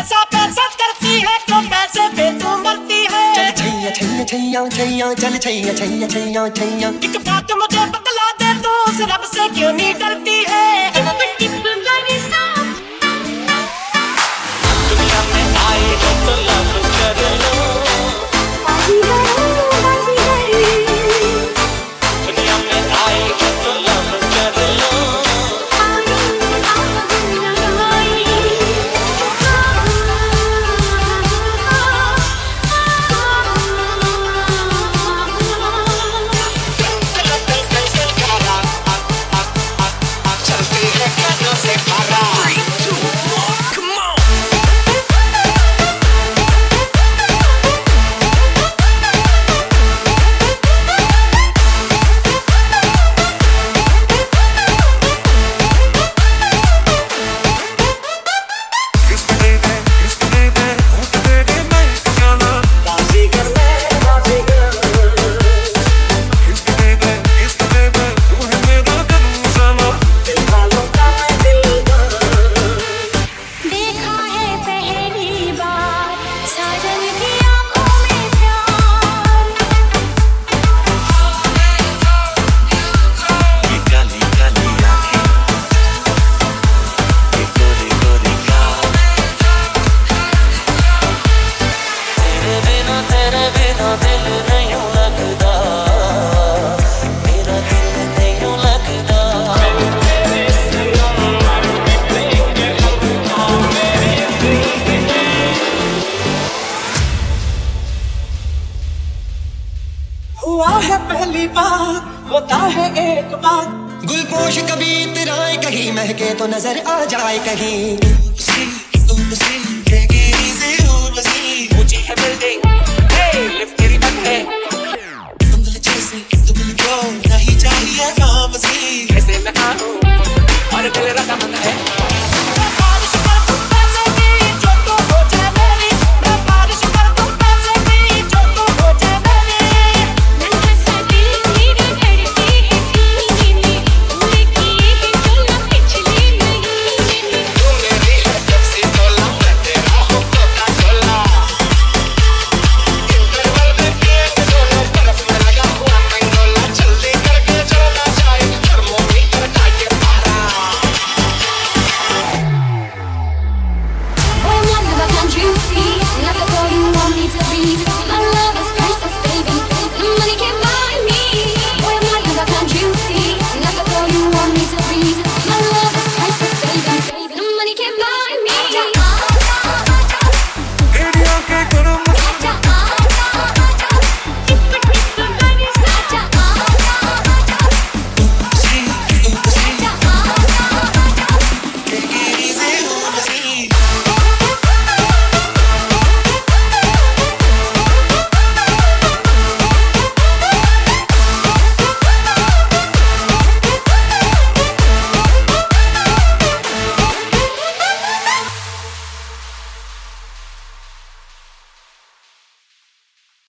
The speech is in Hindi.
पैसा पैसा करती है तो पैसे पे तू मरती है। चल छैया छैया छैया छैया चल छैया छैया छैया छैया। एक बात मुझे बतला दे तू उस रब से क्यों नहीं डरती है। दुनिया में आए हो तो लव कर लो। दुनिया में आए हो तो लव कर लो। हुआ है पहली बार होता है एक बार। गुलपोश कभी इतराए कहीं महके तो नजर आ जाए कहीं।